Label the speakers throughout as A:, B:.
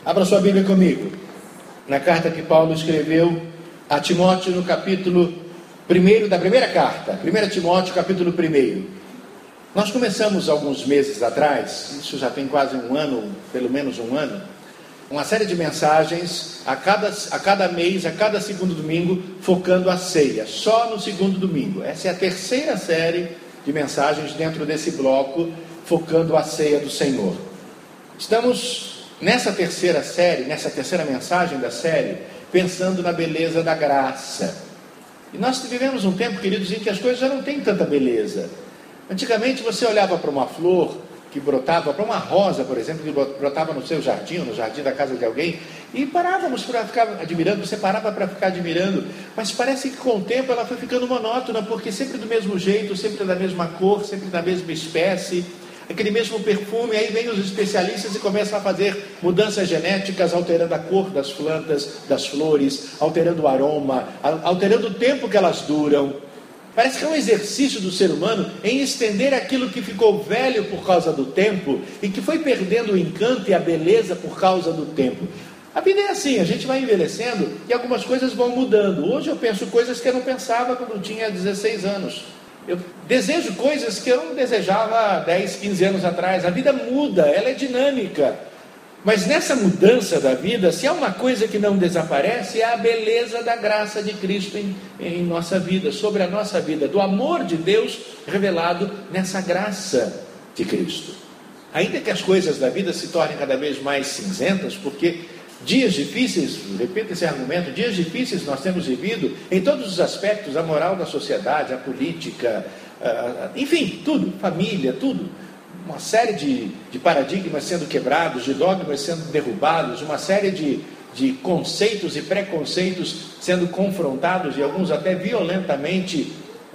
A: Abra sua Bíblia comigo, na carta que Paulo escreveu a Timóteo, no capítulo 1 da primeira carta, 1 Timóteo, capítulo 1. Nós começamos alguns meses atrás, isso já tem quase um ano, pelo menos um ano, uma série de mensagens a cada mês, a cada segundo domingo, focando a ceia, só no segundo domingo. Essa é a terceira série de mensagens dentro desse bloco, focando a ceia do Senhor. Estamos nessa terceira série, nessa terceira mensagem da série, pensando na beleza da graça. E nós vivemos um tempo, queridos, em que as coisas já não têm tanta beleza. Antigamente você olhava para uma flor que brotava, para uma rosa, por exemplo, que brotava no seu jardim, no jardim da casa de alguém, e parávamos para ficar admirando, você parava para ficar admirando, mas parece que com o tempo ela foi ficando monótona, porque sempre do mesmo jeito, sempre da mesma cor, sempre da mesma espécie, aquele mesmo perfume. Aí vem os especialistas e começam a fazer mudanças genéticas, alterando a cor das plantas, das flores, alterando o aroma, alterando o tempo que elas duram. Parece que é um exercício do ser humano em estender aquilo que ficou velho por causa do tempo e que foi perdendo o encanto e a beleza por causa do tempo. A vida é assim, a gente vai envelhecendo e algumas coisas vão mudando. Hoje eu penso coisas que eu não pensava quando eu tinha 16 anos. Eu desejo coisas que eu não desejava 10, 15 anos atrás. A vida muda, ela é dinâmica. Mas nessa mudança da vida, se há uma coisa que não desaparece, é a beleza da graça de Cristo em nossa vida, sobre a nossa vida, do amor de Deus revelado nessa graça de Cristo. Ainda que as coisas da vida se tornem cada vez mais cinzentas, porque dias difíceis, repito esse argumento, dias difíceis nós temos vivido em todos os aspectos, a moral da sociedade, a política, enfim, tudo, família, tudo. Uma série de paradigmas sendo quebrados, de dogmas sendo derrubados, uma série de conceitos e preconceitos sendo confrontados e alguns até violentamente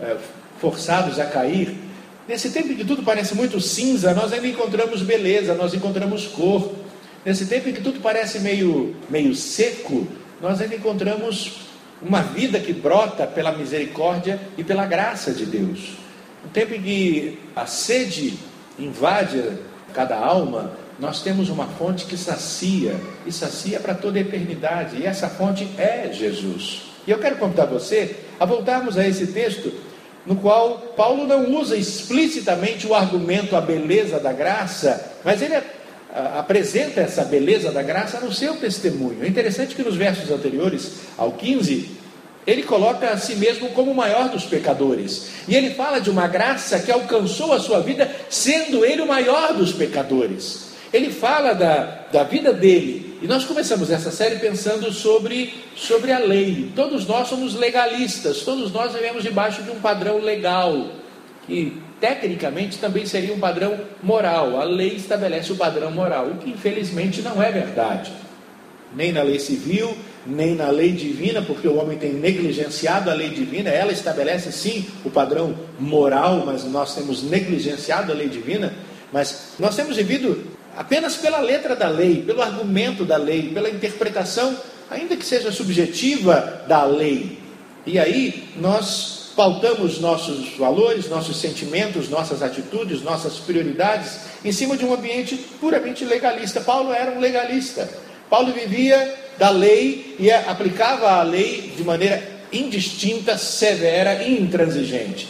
A: forçados a cair. Nesse tempo em que tudo parece muito cinza, nós ainda encontramos beleza, nós encontramos cor. Nesse tempo em que tudo parece meio seco, nós ainda encontramos uma vida que brota pela misericórdia e pela graça de Deus. Um tempo em que a sede invade cada alma, nós temos uma fonte que sacia, e sacia para toda a eternidade, e essa fonte é Jesus. E eu quero convidar você a voltarmos a esse texto, no qual Paulo não usa explicitamente o argumento, a beleza da graça, mas ele apresenta essa beleza da graça no seu testemunho. É interessante que nos versos anteriores ao 15, ele coloca a si mesmo como o maior dos pecadores, e ele fala de uma graça que alcançou a sua vida, sendo ele o maior dos pecadores. Ele fala da vida dele, e nós começamos essa série pensando sobre a lei. Todos nós somos legalistas, todos nós vivemos debaixo de um padrão legal, que tecnicamente também seria um padrão moral. A lei estabelece o padrão moral, o que infelizmente não é verdade, nem na lei civil, nem na lei divina, porque o homem tem negligenciado a lei divina. Ela estabelece sim o padrão moral, mas nós temos negligenciado a lei divina. Mas nós temos vivido apenas pela letra da lei, pelo argumento da lei, pela interpretação, ainda que seja subjetiva, da lei. E aí nós pautamos nossos valores, nossos sentimentos, nossas atitudes, nossas prioridades em cima de um ambiente puramente legalista. Paulo era um legalista. Paulo vivia da lei e aplicava a lei de maneira indistinta, severa e intransigente.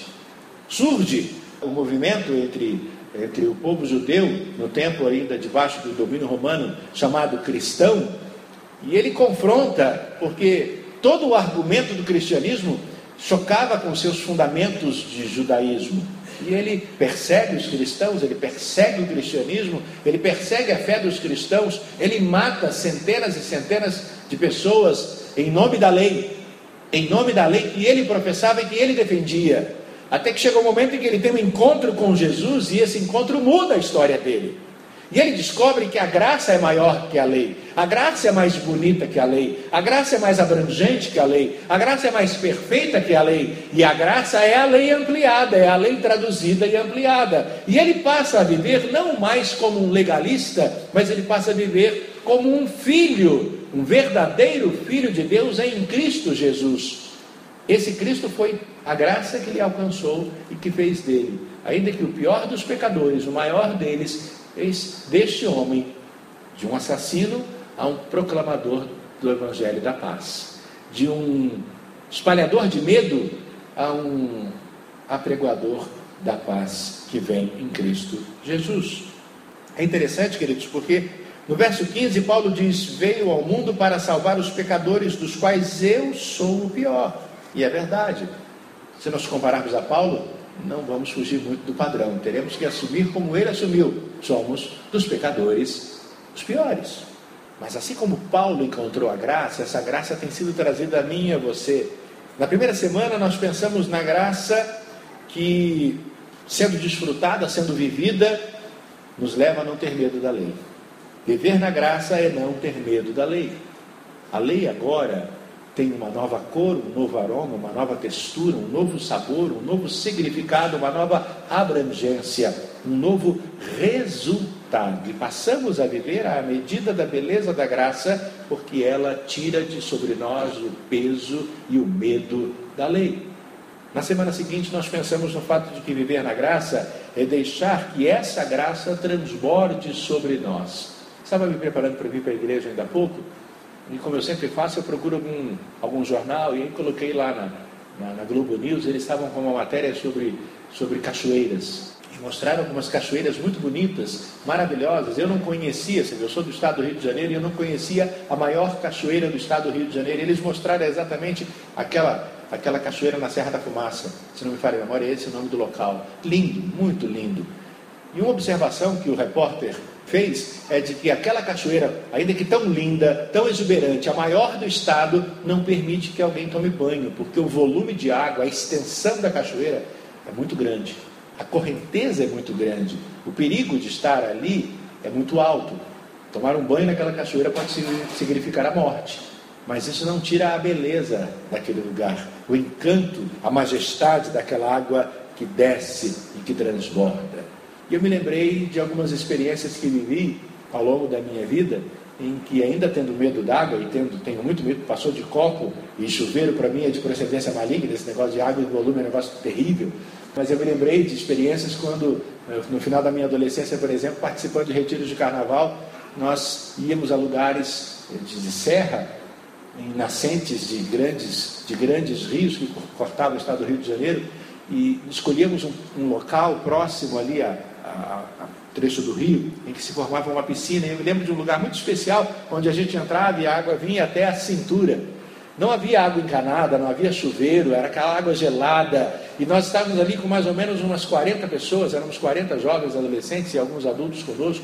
A: Surge o movimento entre o povo judeu, no tempo ainda debaixo do domínio romano, chamado cristão, e ele confronta, porque todo o argumento do cristianismo chocava com seus fundamentos de judaísmo. E ele persegue os cristãos, ele persegue o cristianismo, ele persegue a fé dos cristãos, ele mata centenas e centenas de pessoas em nome da lei que ele professava e que ele defendia. Até que chega um momento em que ele tem um encontro com Jesus, e esse encontro muda a história dele. E ele descobre que a graça é maior que a lei, a graça é mais bonita que a lei, a graça é mais abrangente que a lei, a graça é mais perfeita que a lei, e a graça é a lei ampliada, é a lei traduzida e ampliada. E ele passa a viver não mais como um legalista, mas ele passa a viver como um filho, um verdadeiro filho de Deus em Cristo Jesus. Esse Cristo foi a graça que ele alcançou e que fez dele, ainda que o pior dos pecadores, o maior deles, fez deste homem, de um assassino, a um proclamador do Evangelho da paz. De um espalhador de medo a um apregoador da paz que vem em Cristo Jesus. É interessante, queridos, porque no verso 15 Paulo diz: veio ao mundo para salvar os pecadores, dos quais eu sou o pior. E é verdade. Se nós compararmos a Paulo, não vamos fugir muito do padrão. Teremos que assumir como ele assumiu: somos dos pecadores os piores. Mas assim como Paulo encontrou a graça, essa graça tem sido trazida a mim e a você. Na primeira semana nós pensamos na graça que, sendo desfrutada, sendo vivida, nos leva a não ter medo da lei. Viver na graça é não ter medo da lei. A lei agora tem uma nova cor, um novo aroma, uma nova textura, um novo sabor, um novo significado, uma nova abrangência, um novo resultado. E passamos a viver à medida da beleza da graça, porque ela tira de sobre nós o peso e o medo da lei. Na semana seguinte nós pensamos no fato de que viver na graça é deixar que essa graça transborde sobre nós. Estava me preparando para vir para a igreja ainda há pouco, e como eu sempre faço, eu procuro algum jornal, e aí coloquei lá na Globo News, eles estavam com uma matéria sobre cachoeiras, e mostraram algumas cachoeiras muito bonitas, maravilhosas. Eu não conhecia, eu sou do estado do Rio de Janeiro, e eu não conhecia a maior cachoeira do estado do Rio de Janeiro. Eles mostraram exatamente aquela cachoeira na Serra da Fumaça, se não me falha a memória, esse é o nome do local. Lindo, muito lindo. E uma observação que o repórter fez é de que aquela cachoeira, ainda que tão linda, tão exuberante, a maior do estado, não permite que alguém tome banho, porque o volume de água, a extensão da cachoeira é muito grande, a correnteza é muito grande, o perigo de estar ali é muito alto. Tomar um banho naquela cachoeira pode significar a morte, mas isso não tira a beleza daquele lugar, o encanto, a majestade daquela água que desce e que transborda. E eu me lembrei de algumas experiências que vivi ao longo da minha vida, em que, ainda tendo medo d'água, e tenho muito medo, passou de copo, e chuveiro para mim é de procedência maligna, esse negócio de água e volume é um negócio terrível. Mas eu me lembrei de experiências quando, no final da minha adolescência, por exemplo, participando de retiros de carnaval, nós íamos a lugares de serra, em nascentes de grandes rios que cortavam o estado do Rio de Janeiro, e escolhíamos um local próximo ali a trecho do rio, em que se formava uma piscina. E eu me lembro de um lugar muito especial, onde a gente entrava e a água vinha até a cintura. Não havia água encanada, não havia chuveiro, era aquela água gelada, e nós estávamos ali com mais ou menos umas 40 pessoas, éramos 40 jovens adolescentes e alguns adultos conosco,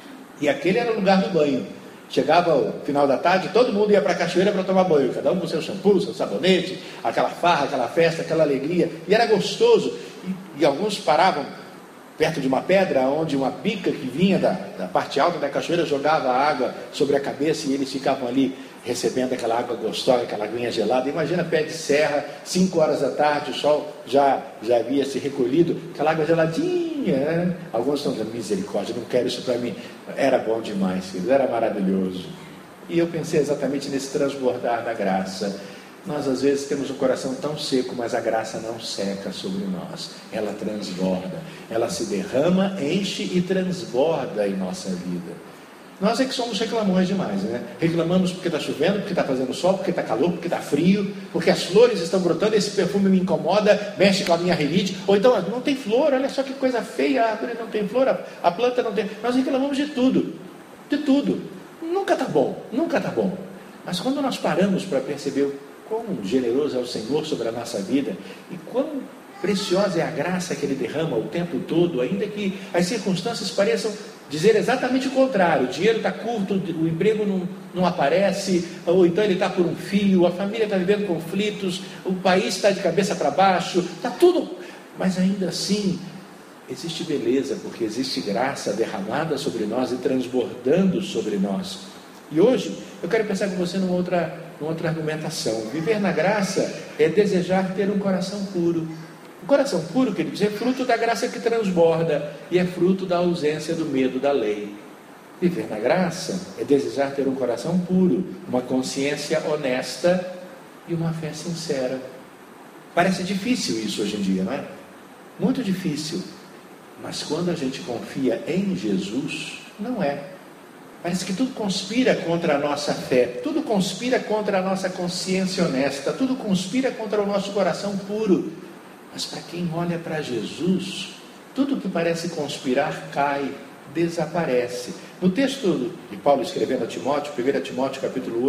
A: e aquele era o lugar do banho. Chegava o final da tarde, todo mundo ia para a cachoeira para tomar banho, cada um com seu shampoo, seu sabonete, aquela farra, aquela festa, aquela alegria, e era gostoso. E alguns paravam perto de uma pedra, onde uma pica que vinha da parte alta da cachoeira jogava água sobre a cabeça, e eles ficavam ali recebendo aquela água gostosa, aquela aguinha gelada. Imagina pé de serra, 5 horas da tarde, o sol já havia se recolhido, aquela água geladinha, né? Alguns estão dizendo: misericórdia, não quero isso para mim. Era bom demais, filhos, era maravilhoso. E eu pensei exatamente nesse transbordar da graça. Nós às vezes temos um coração tão seco, mas a graça não seca sobre nós, ela transborda, ela se derrama, enche e transborda em nossa vida. Nós é que somos reclamões demais, né? Reclamamos porque está chovendo, porque está fazendo sol, porque está calor, porque está frio, porque as flores estão brotando, esse perfume me incomoda, mexe com a minha rinite. Ou então, não tem flor, olha só que coisa feia, a árvore não tem flor, a planta não tem. Nós reclamamos de tudo, de tudo. Nunca está bom, nunca está bom. Mas quando nós paramos para perceber quão generoso é o Senhor sobre a nossa vida, e quão preciosa é a graça que Ele derrama o tempo todo, ainda que as circunstâncias pareçam dizer exatamente o contrário: o dinheiro está curto, o emprego não aparece, ou então ele está por um fio, a família está vivendo conflitos, o país está de cabeça para baixo, está tudo, mas ainda assim existe beleza, porque existe graça derramada sobre nós e transbordando sobre nós. E hoje eu quero pensar com você numa outra argumentação. Viver na graça é desejar ter um coração puro. O coração puro, quer dizer, é fruto da graça que transborda, e é fruto da ausência do medo da lei. Viver na graça é desejar ter um coração puro, uma consciência honesta e uma fé sincera. Parece difícil isso hoje em dia, não é? Muito difícil. Mas quando a gente confia em Jesus, não é. Parece que tudo conspira contra a nossa fé, tudo conspira contra a nossa consciência honesta, tudo conspira contra o nosso coração puro. Mas para quem olha para Jesus, tudo que parece conspirar cai, desaparece. No texto de Paulo escrevendo a Timóteo, 1 Timóteo capítulo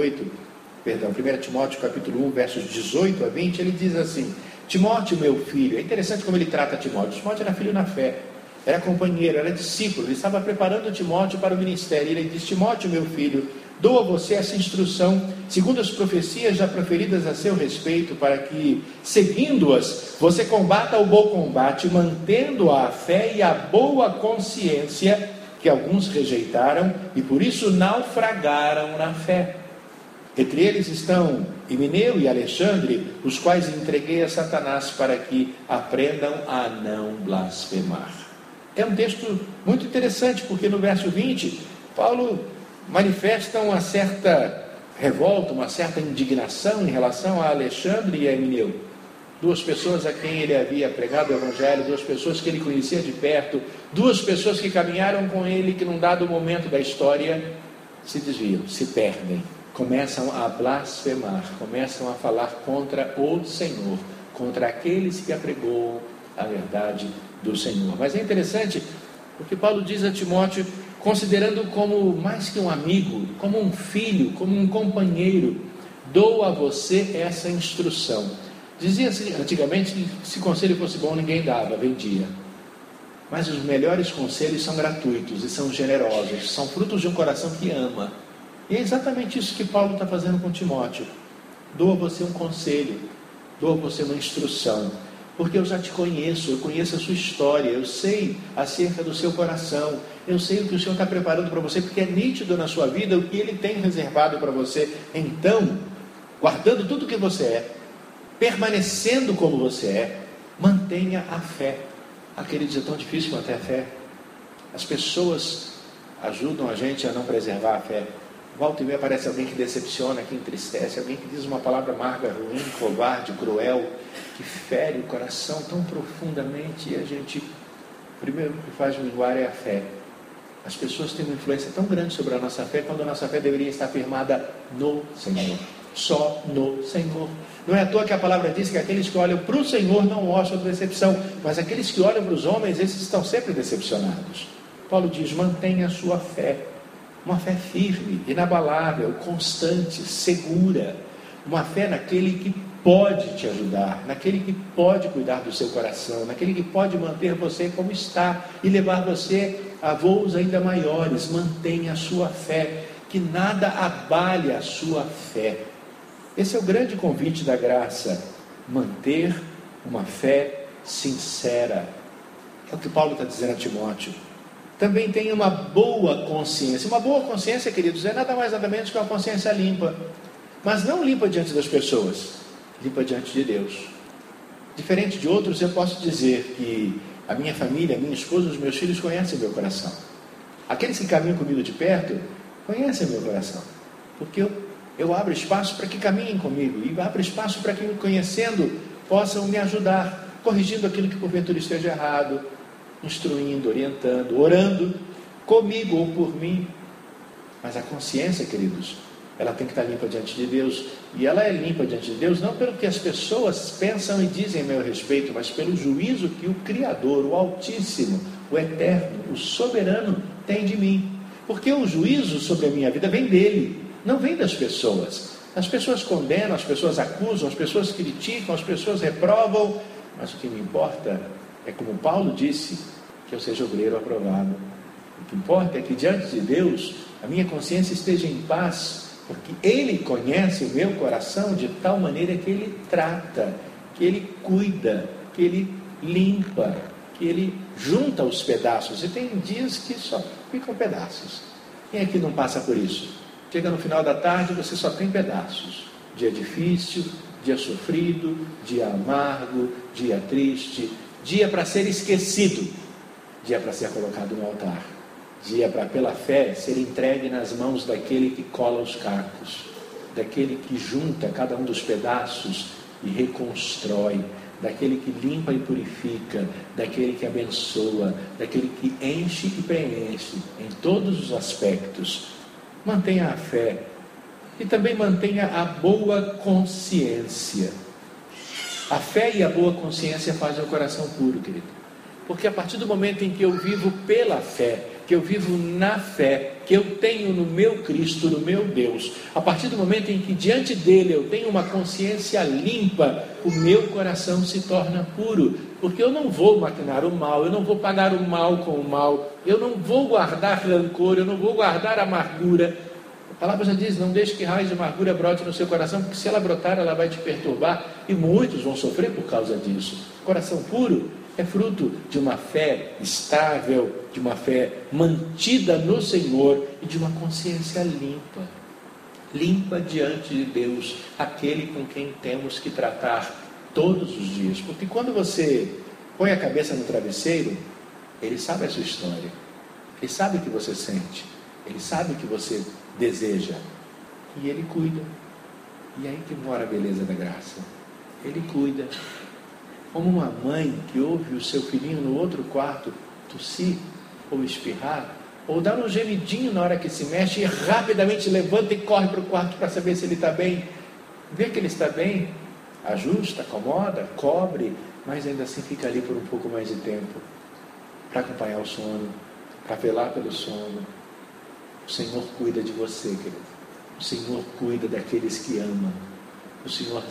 A: 1 Timóteo capítulo 1, versos 18 a 20, ele diz assim: Timóteo, meu filho. É interessante como ele trata Timóteo. Timóteo era filho na fé, era companheiro, era discípulo, ele estava preparando Timóteo para o ministério. Ele diz: Timóteo, meu filho, dou a você essa instrução, segundo as profecias já proferidas a seu respeito, para que, seguindo-as, você combata o bom combate, mantendo a fé e a boa consciência, que alguns rejeitaram e por isso naufragaram na fé. Entre eles estão Himeneu e Alexandre, os quais entreguei a Satanás para que aprendam a não blasfemar. É um texto muito interessante, porque no verso 20, Paulo manifesta uma certa revolta, uma certa indignação em relação a Alexandre e a Himeneu. Duas pessoas a quem ele havia pregado o Evangelho, duas pessoas que ele conhecia de perto, duas pessoas que caminharam com ele, que num dado momento da história se desviam, se perdem, começam a blasfemar, começam a falar contra o Senhor, contra aqueles que apregoam a verdade do Senhor. Mas é interessante, porque Paulo diz a Timóteo, considerando como mais que um amigo, como um filho, como um companheiro, dou a você essa instrução. Dizia-se antigamente que se conselho fosse bom ninguém dava, vendia. Mas os melhores conselhos são gratuitos e são generosos, são frutos de um coração que ama. E é exatamente isso que Paulo está fazendo com Timóteo. Dou a você um conselho, dou a você uma instrução, porque eu já te conheço, eu conheço a sua história, eu sei acerca do seu coração, eu sei o que o Senhor está preparando para você, porque é nítido na sua vida o que Ele tem reservado para você. Então, guardando tudo o que você é, permanecendo como você é, mantenha a fé. Queridos, é tão difícil manter a fé. As pessoas ajudam a gente a não preservar a fé. Volta e meia aparece alguém que decepciona, que entristece, alguém que diz uma palavra amarga, ruim, covarde, cruel, que fere o coração tão profundamente, e a gente, primeiro que faz minguar é a fé. As pessoas têm uma influência tão grande sobre a nossa fé, quando a nossa fé deveria estar firmada no Senhor, só no Senhor. Não é à toa que a palavra diz que aqueles que olham para o Senhor não mostram decepção, mas aqueles que olham para os homens, esses estão sempre decepcionados. Paulo diz: mantenha a sua fé, uma fé firme, inabalável, constante, segura, uma fé naquele que pode te ajudar, naquele que pode cuidar do seu coração, naquele que pode manter você como está e levar você a voos ainda maiores. Mantenha a sua fé, que nada abale a sua fé. Esse é o grande convite da graça, manter uma fé sincera. É o que Paulo está dizendo a Timóteo. Também tenha uma boa consciência. Uma boa consciência, queridos, é nada mais nada menos que uma consciência limpa. Mas não limpa diante das pessoas, limpa diante de Deus. Diferente de outros, eu posso dizer que a minha família, a minha esposa, os meus filhos conhecem meu coração. Aqueles que caminham comigo de perto, conhecem meu coração. Porque eu abro espaço para que caminhem comigo, e abro espaço para que, me conhecendo, possam me ajudar, corrigindo aquilo que porventura esteja errado, instruindo, orientando, orando comigo ou por mim. Mas a consciência, queridos, ela tem que estar limpa diante de Deus. E ela é limpa diante de Deus não pelo que as pessoas pensam e dizem a meu respeito, mas pelo juízo que o Criador, o Altíssimo, o Eterno, o Soberano tem de mim. Porque o juízo sobre a minha vida vem dele, não vem das pessoas. As pessoas condenam, as pessoas acusam, as pessoas criticam, as pessoas reprovam, mas o que me importa é, como Paulo disse, que eu seja obreiro aprovado. O que importa é que diante de Deus a minha consciência esteja em paz, porque Ele conhece o meu coração de tal maneira que Ele trata, que Ele cuida, que Ele limpa, que Ele junta os pedaços. E tem dias que só ficam pedaços. Quem aqui não passa por isso? Chega no final da tarde, você só tem pedaços. Dia difícil, dia sofrido, dia amargo, dia triste, dia para ser esquecido, dia para ser colocado no altar, dia para, pela fé, ser entregue nas mãos daquele que cola os cacos, daquele que junta cada um dos pedaços e reconstrói, daquele que limpa e purifica, daquele que abençoa, daquele que enche e preenche em todos os aspectos mantenha a fé e também mantenha a boa consciência. A fé e a boa consciência fazem o coração puro, querido. Porque a partir do momento em que eu vivo pela fé, que eu vivo na fé, que eu tenho no meu Cristo, no meu Deus, a partir do momento em que diante dele eu tenho uma consciência limpa, o meu coração se torna puro, porque eu não vou maquinar o mal, eu não vou pagar o mal com o mal, eu não vou guardar rancor, eu não vou guardar amargura. A palavra já diz, não deixe que raiz de amargura brote no seu coração, porque se ela brotar, ela vai te perturbar, e muitos vão sofrer por causa disso. Coração puro é fruto de uma fé estável, de uma fé mantida no Senhor e de uma consciência limpa. Limpa diante de Deus, aquele com quem temos que tratar todos os dias. Porque quando você põe a cabeça no travesseiro, Ele sabe a sua história. Ele sabe o que você sente. Ele sabe o que você deseja. E Ele cuida. E é aí que mora a beleza da graça. Ele cuida. Como uma mãe que ouve o seu filhinho no outro quarto tossir ou espirrar, ou dar um gemidinho na hora que se mexe e rapidamente levanta e corre para o quarto para saber se ele está bem. Vê que ele está bem, ajusta, acomoda, cobre, mas ainda assim fica ali por um pouco mais de tempo para acompanhar o sono, para velar pelo sono. O Senhor cuida de você, querido. O Senhor cuida daqueles que ama. O Senhor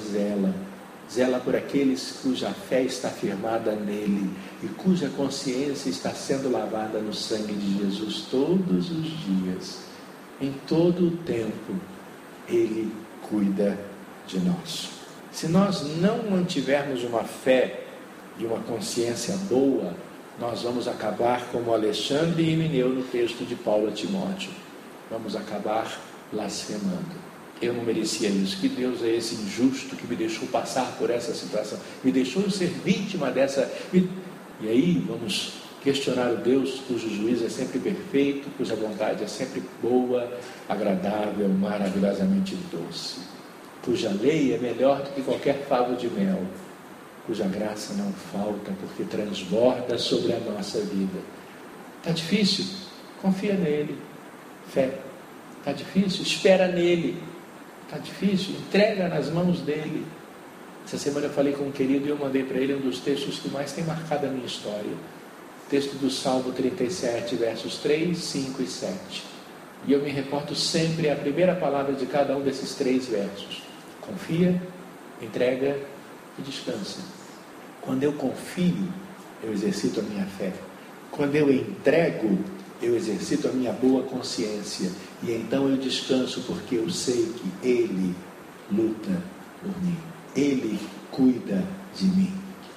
A: zela por aqueles cuja fé está firmada nele e cuja consciência está sendo lavada no sangue de Jesus todos os dias. Em todo o tempo, Ele cuida de nós. Se nós não mantivermos uma fé e uma consciência boa, nós vamos acabar como Alexandre e Himeneu no texto de Paulo a Timóteo. Vamos acabar blasfemando. Eu não merecia isso. Que Deus é esse injusto que me deixou passar por essa situação? Me deixou ser vítima dessa... E aí vamos questionar o Deus cujo juízo é sempre perfeito, cuja vontade é sempre boa, agradável, maravilhosamente doce, cuja lei é melhor do que qualquer favo de mel, cuja graça não falta porque transborda sobre a nossa vida. Está difícil? Confia nele. Fé. Está difícil? Espera nele. Está difícil? Entrega nas mãos dele. Essa semana eu falei com um querido e eu mandei para ele um dos textos que mais tem marcado a minha história. O texto do Salmo 37, versos 3, 5 e 7. E eu me reporto sempre à primeira palavra de cada um desses 3 versos. Confia, entrega e descansa. Quando eu confio, eu exercito a minha fé. Quando eu entrego, eu exercito a minha boa consciência. E então eu descanso porque eu sei que Ele luta por mim. Ele cuida de mim.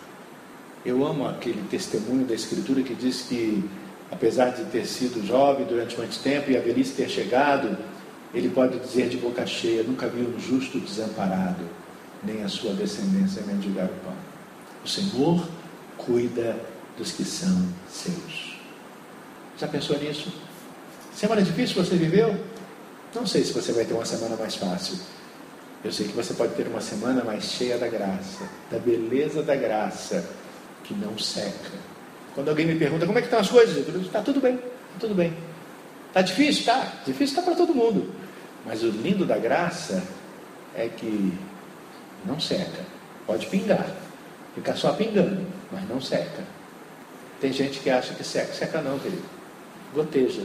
A: Eu amo aquele testemunho da Escritura que diz que, apesar de ter sido jovem durante muito tempo e a velhice ter chegado, ele pode dizer de boca cheia: nunca vi um justo desamparado, nem a sua descendência mendigar o pão. O Senhor cuida dos que são seus. Já pensou nisso? Semana difícil você viveu? Não sei se você vai ter uma semana mais fácil. Eu sei que você pode ter uma semana mais cheia da graça, da beleza da graça, que não seca. Quando alguém me pergunta como é que estão as coisas, eu digo: está tudo bem, está tudo bem. Está difícil? Está. Difícil está para todo mundo. Mas o lindo da graça é que não seca. Pode pingar, ficar só pingando, mas não seca. Tem gente que acha que seca. Seca não, querido. Goteja.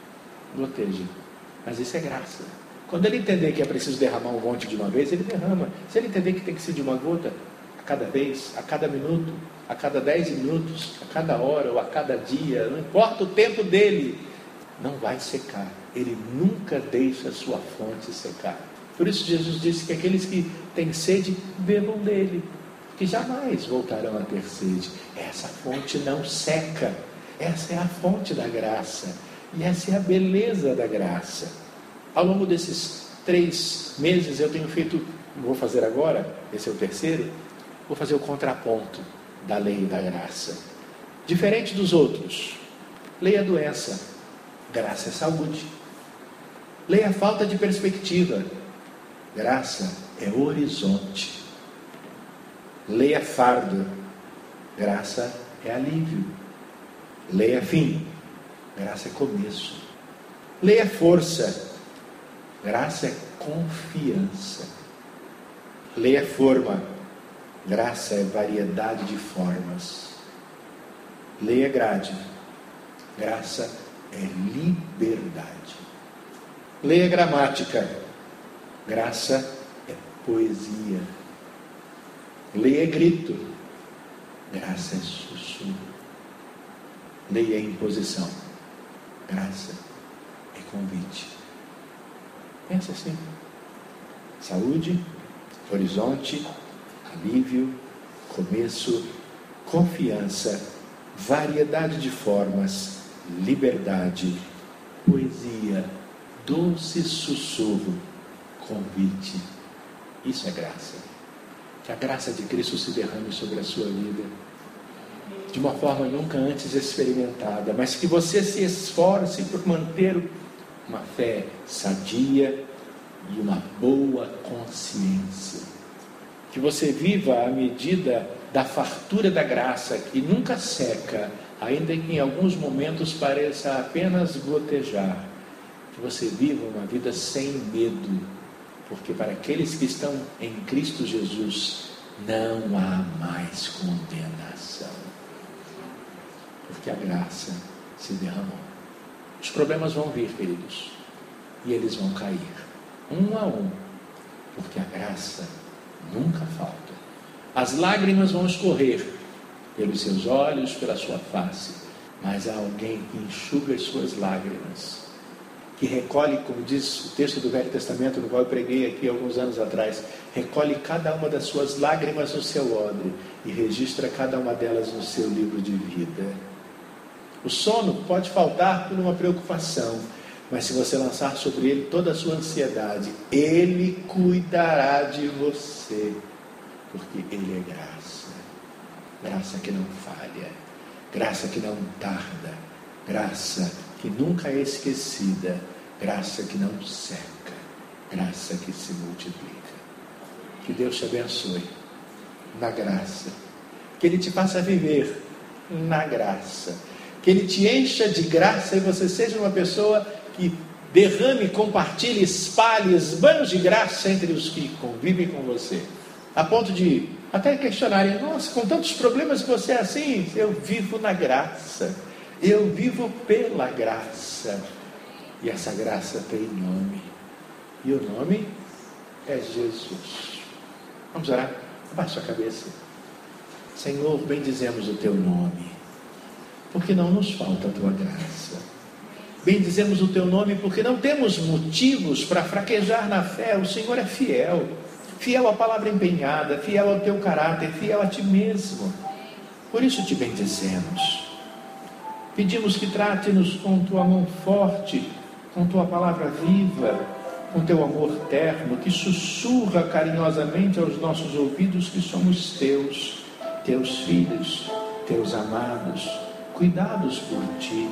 A: Mas isso é graça. Quando ele entender que é preciso derramar um monte de uma vez, ele derrama. Se ele entender que tem que ser de uma gota, a cada vez, a cada minuto, a cada 10 minutos, a cada hora ou a cada dia, não importa o tempo dele, não vai secar. Ele nunca deixa a sua fonte secar. Por isso Jesus disse que aqueles que têm sede, bebam dele, que jamais voltarão a ter sede. Essa fonte não seca. Essa é a fonte da graça. E essa é a beleza da graça. Ao longo desses 3 meses eu tenho feito, vou fazer agora, esse é o terceiro, vou fazer o contraponto da lei e da graça. Diferente dos outros, lei é doença, graça é saúde. Lei é falta de perspectiva, graça é horizonte. Lei é fardo, graça é alívio. Lei é fim, graça é começo. Lei é força, Graça é confiança. Lei é forma, graça é variedade de formas. Lei é grade, graça é liberdade. Lei é gramática, graça é poesia. Lei é grito, graça é sussurro. Lei é imposição, graça é convite. Pensa assim: saúde, horizonte, alívio, começo, confiança, variedade de formas, liberdade, poesia, doce sussurro, convite. Isso é graça. Que a graça de Cristo se derrame sobre a sua vida de uma forma nunca antes experimentada, mas que você se esforce por manter uma fé sadia e uma boa consciência. Que você viva à medida da fartura da graça, que nunca seca, ainda que em alguns momentos pareça apenas gotejar. Que você viva uma vida sem medo, porque para aqueles que estão em Cristo Jesus não há mais condenação, porque a graça se derramou. Os problemas vão vir, queridos, e eles vão cair um a um, porque a graça nunca falta. As lágrimas vão escorrer pelos seus olhos, pela sua face, mas há alguém que enxuga as suas lágrimas, que recolhe, como diz o texto do Velho Testamento, no qual eu preguei aqui alguns anos atrás, recolhe cada uma das suas lágrimas no seu odre e registra cada uma delas no seu livro de vida. O sono pode faltar por uma preocupação, mas se você lançar sobre ele toda a sua ansiedade, ele cuidará de você, porque ele é graça. Graça que não falha, graça que não tarda, graça que nunca é esquecida, graça que não seca, graça que se multiplica. Que Deus te abençoe na graça, que Ele te faça viver na graça, que Ele te encha de graça e você seja uma pessoa que derrame, compartilhe, espalhe banhos de graça entre os que convivem com você, a ponto de até questionarem: nossa, com tantos problemas que você é assim. Eu vivo na graça, eu vivo pela graça, e essa graça tem nome, e o nome é Jesus. Vamos orar? Abaixa a cabeça. Senhor, bendizemos o teu nome, porque não nos falta a tua graça. Bendizemos o teu nome porque não temos motivos para fraquejar na fé. O Senhor é fiel, fiel à palavra empenhada, fiel ao teu caráter, fiel a ti mesmo. Por isso te bendizemos. Pedimos que trate-nos com tua mão forte, com tua palavra viva, com teu amor terno, que sussurra carinhosamente aos nossos ouvidos que somos teus filhos, teus amados, cuidados por ti.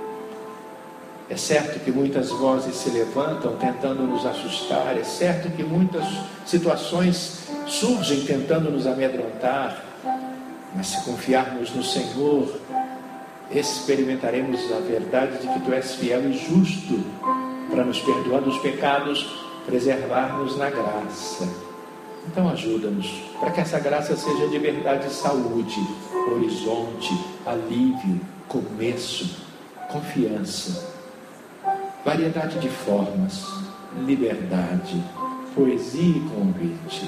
A: É certo que muitas vozes se levantam tentando nos assustar, é certo que muitas situações surgem tentando nos amedrontar, mas se confiarmos no Senhor, experimentaremos a verdade de que tu és fiel e justo para nos perdoar dos pecados, preservar-nos na graça. Então ajuda-nos para que essa graça seja de verdade saúde, horizonte, alívio, começo, confiança, variedade de formas, liberdade, poesia e convite.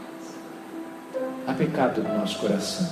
A: Há pecado no nosso coração.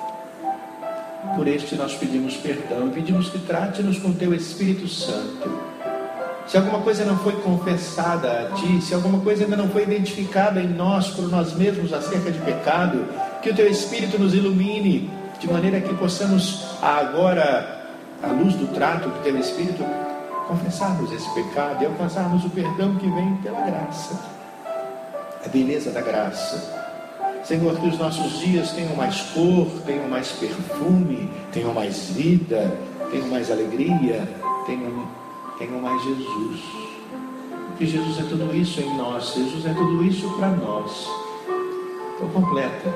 A: Por este nós pedimos perdão e pedimos que trate-nos com teu Espírito Santo. Se alguma coisa não foi confessada a ti, se alguma coisa ainda não foi identificada em nós, por nós mesmos, acerca de pecado, que o teu Espírito nos ilumine, de maneira que possamos agora, à luz do trato do teu Espírito, confessarmos esse pecado e alcançarmos o perdão que vem pela graça, a beleza da graça. Senhor, que os nossos dias tenham mais cor, tenham mais perfume, tenham mais vida, tenham mais alegria, tenham mais Jesus. Que Jesus é tudo isso em nós, Jesus é tudo isso para nós. Então completa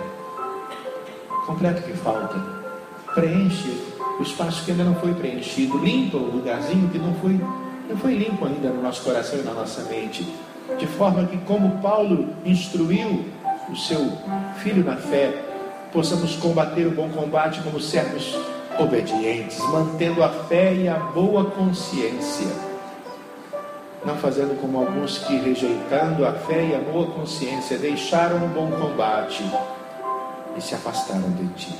A: o que falta, preenche o espaço que ainda não foi preenchido, limpa o lugarzinho que não foi não foi limpo ainda no nosso coração e na nossa mente, de forma que, como Paulo instruiu o seu filho na fé, possamos combater o bom combate como servos obedientes, mantendo a fé e a boa consciência, não fazendo como alguns que, rejeitando a fé e a boa consciência, deixaram o bom combate e se afastaram de ti.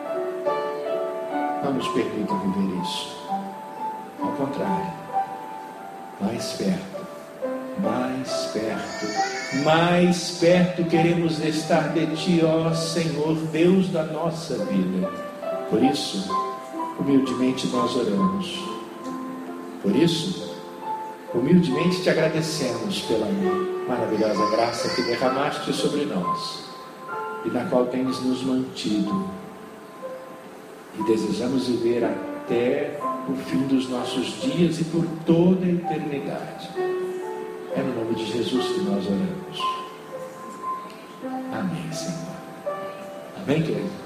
A: Não nos permita viver isso. Ao contrário, mais perto, mais perto, mais perto queremos estar de ti, ó Senhor, Deus da nossa vida. Por isso, humildemente nós oramos. Por isso, humildemente te agradecemos pela maravilhosa graça que derramaste sobre nós e na qual tens nos mantido. E desejamos viver até o fim dos nossos dias e por toda a eternidade. É no nome de Jesus que nós oramos. Amém, Senhor. Amém, querido?